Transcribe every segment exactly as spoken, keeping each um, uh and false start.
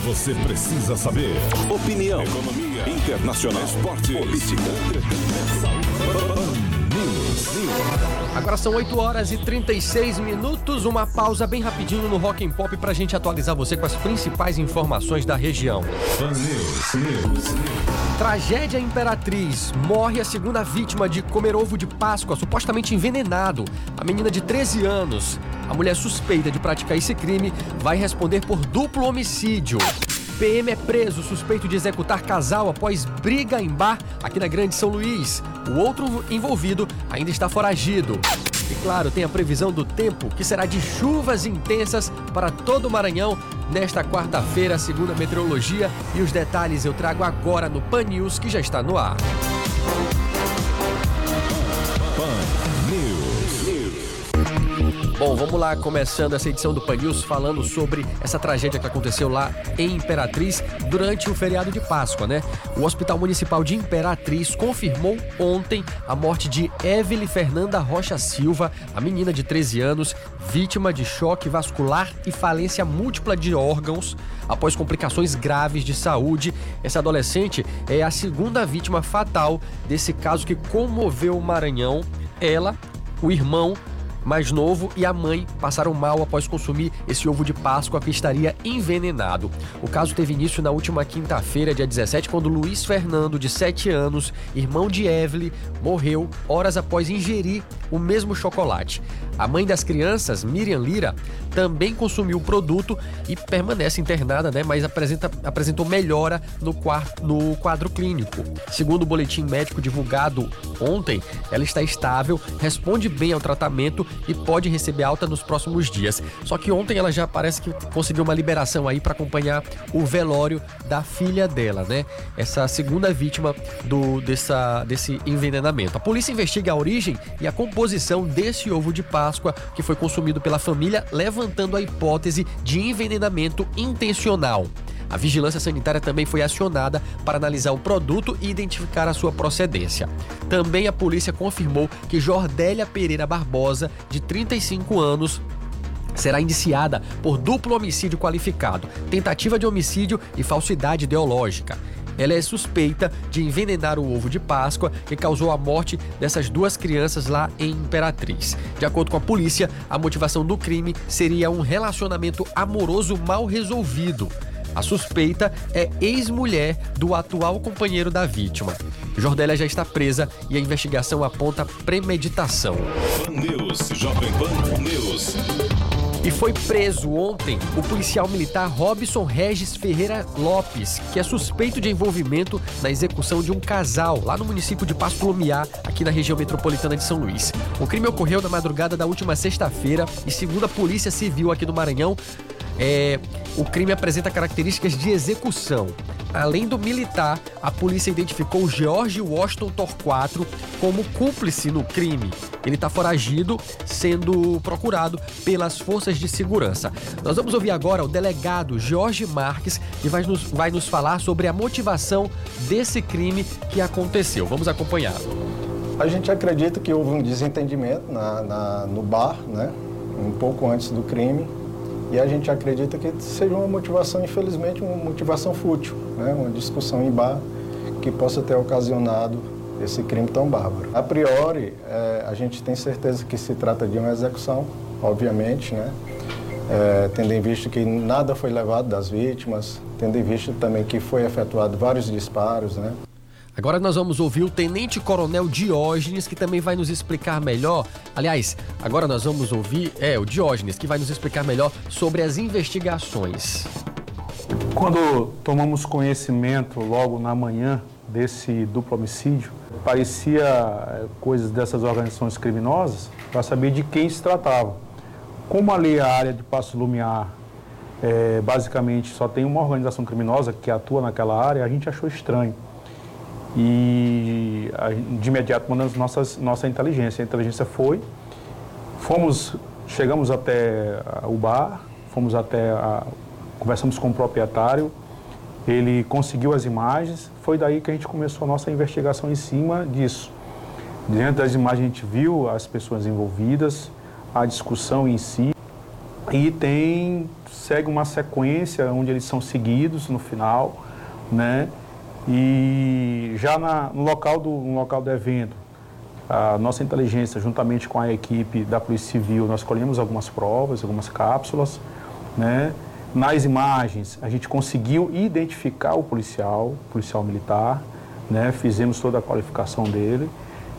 você precisa saber. Opinião, economia, internacional, esporte, política, Agora são oito horas e trinta e seis minutos, uma pausa bem rapidinho no Rock and Pop pra gente atualizar você com as principais informações da região. Pan News, News. Tragédia Imperatriz. Morre a segunda vítima de comer ovo de Páscoa, supostamente envenenado. A menina de treze anos. A mulher suspeita de praticar esse crime vai responder por duplo homicídio. P M é preso suspeito de executar casal após briga em bar aqui na Grande São Luís. O outro envolvido ainda está foragido. E claro, tem a previsão do tempo, que será de chuvas intensas para todo o Maranhão nesta quarta-feira, segundo a meteorologia. E os detalhes eu trago agora no Pan News, que já está no ar. Pan News. Bom, vamos lá, começando essa edição do Pan News falando sobre essa tragédia que aconteceu lá em Imperatriz durante o feriado de Páscoa, né? O Hospital Municipal de Imperatriz confirmou ontem a morte de Evelyn Fernanda Rocha Silva, a menina de treze anos, vítima de choque vascular e falência múltipla de órgãos após complicações graves de saúde. Essa adolescente é a segunda vítima fatal desse caso que comoveu o Maranhão. Ela, o irmão mais novo e a mãe passaram mal após consumir esse ovo de Páscoa que estaria envenenado. O caso teve início na última quinta-feira, dia dezessete, quando Luiz Fernando, de sete anos, irmão de Evelyn, morreu horas após ingerir o mesmo chocolate. A mãe das crianças, Miriam Lira, também consumiu o produto e permanece internada, né, mas apresenta, apresentou melhora no, no quadro clínico. Segundo o boletim médico divulgado ontem, ela está estável, responde bem ao tratamento e pode receber alta nos próximos dias. Só que ontem ela já parece que conseguiu uma liberação aí para acompanhar o velório da filha dela, né? Essa segunda vítima do, dessa, desse envenenamento. A polícia investiga a origem e a composição desse ovo de Páscoa que foi consumido pela família, levantando a hipótese de envenenamento intencional. A vigilância sanitária também foi acionada para analisar o produto e identificar a sua procedência. Também a polícia confirmou que Jordélia Pereira Barbosa, de trinta e cinco anos, será indiciada por duplo homicídio qualificado, tentativa de homicídio e falsidade ideológica. Ela é suspeita de envenenar o ovo de Páscoa que causou a morte dessas duas crianças lá em Imperatriz. De acordo com a polícia, a motivação do crime seria um relacionamento amoroso mal resolvido. A suspeita é ex-mulher do atual companheiro da vítima. Jordélia já está presa e a investigação aponta premeditação. Pan News, Jovem Pan News. E foi preso ontem o policial militar Robson Regis Ferreira Lopes, que é suspeito de envolvimento na execução de um casal lá no município de Passo do Lumiar, aqui na região metropolitana de São Luís. O crime ocorreu na madrugada da última sexta-feira e, segundo a Polícia Civil aqui do Maranhão, É, o crime apresenta características de execução. Além do militar, a polícia identificou George Washington Torquato como cúmplice no crime. Ele está foragido, sendo procurado pelas forças de segurança. Nós vamos ouvir agora o delegado Jorge Marques, que vai nos, vai nos falar sobre a motivação desse crime que aconteceu. Vamos acompanhar. A gente acredita que houve um desentendimento na, na, no bar, né, um pouco antes do crime. E a gente acredita que seja uma motivação, infelizmente, uma motivação fútil, né? Uma discussão em bar que possa ter ocasionado esse crime tão bárbaro. A priori, é, a gente tem certeza que se trata de uma execução, obviamente, né? É, tendo em vista que nada foi levado das vítimas, tendo em vista também que foi efetuado vários disparos, né? Agora nós vamos ouvir o Tenente Coronel Diógenes, que também vai nos explicar melhor. Aliás, agora nós vamos ouvir é, o Diógenes, que vai nos explicar melhor sobre as investigações. Quando tomamos conhecimento logo na manhã desse duplo homicídio, parecia coisas dessas organizações criminosas para saber de quem se tratava. Como ali a área de Passo Lumiar é, basicamente só tem uma organização criminosa que atua naquela área, a gente achou estranho. E de imediato mandamos nossas, nossa inteligência. A inteligência foi, fomos, chegamos até o bar, fomos até, a, conversamos com o proprietário, ele conseguiu as imagens, foi daí que a gente começou a nossa investigação em cima disso. Diante das imagens a gente viu as pessoas envolvidas, a discussão em si. e tem, segue uma sequência onde eles são seguidos no final, né? E já na, no, local do, no local do evento, a nossa inteligência, juntamente com a equipe da Polícia Civil, nós colhemos algumas provas, algumas cápsulas, né? Nas imagens, a gente conseguiu identificar o policial, policial militar, né? Fizemos toda a qualificação dele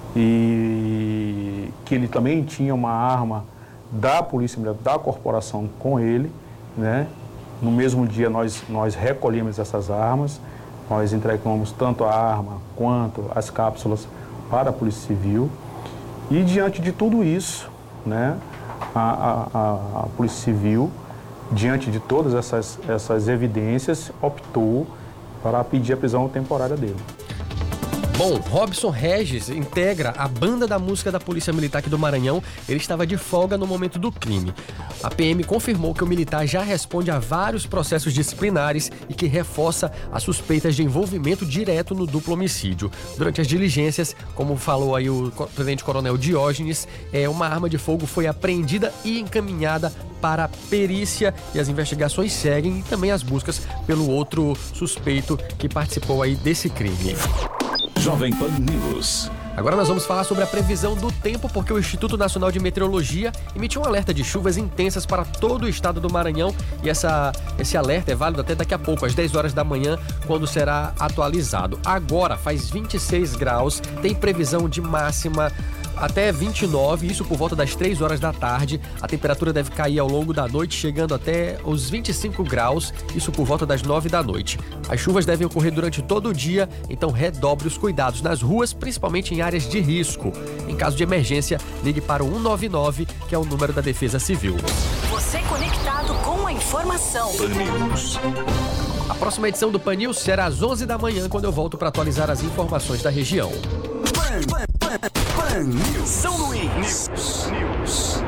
e que ele também tinha uma arma da Polícia Militar, da corporação com ele, né? No mesmo dia nós, nós recolhemos essas armas, nós entregamos tanto a arma quanto as cápsulas para a Polícia Civil e diante de tudo isso, né, a, a, a Polícia Civil, diante de todas essas, essas evidências, optou para pedir a prisão temporária dele. Bom, Robson Regis integra a banda da música da Polícia Militar aqui do Maranhão. Ele estava de folga no momento do crime. A P M confirmou que o militar já responde a vários processos disciplinares e que reforça as suspeitas de envolvimento direto no duplo homicídio. Durante as diligências, como falou aí o Tenente Coronel Diógenes, é, uma arma de fogo foi apreendida e encaminhada para a perícia e as investigações seguem e também as buscas pelo outro suspeito que participou aí desse crime. Jovem Pan News. Agora nós vamos falar sobre a previsão do tempo, porque o Instituto Nacional de Meteorologia emitiu um alerta de chuvas intensas para todo o estado do Maranhão e essa, esse alerta é válido até daqui a pouco, às dez horas da manhã, quando será atualizado. Agora faz vinte e seis graus, tem previsão de máxima até vinte e nove, isso por volta das três horas da tarde. A temperatura deve cair ao longo da noite, chegando até os vinte e cinco graus, isso por volta das nove da noite. As chuvas devem ocorrer durante todo o dia, então redobre os cuidados nas ruas, principalmente em áreas de risco. Em caso de emergência, ligue para o um nove nove, que é o número da Defesa Civil. Você conectado com a informação. Pan News. A próxima edição do Pan News será às onze da manhã, quando eu volto para atualizar as informações da região. Pan, Pan, Pan, Pan News. São Luís. News. News.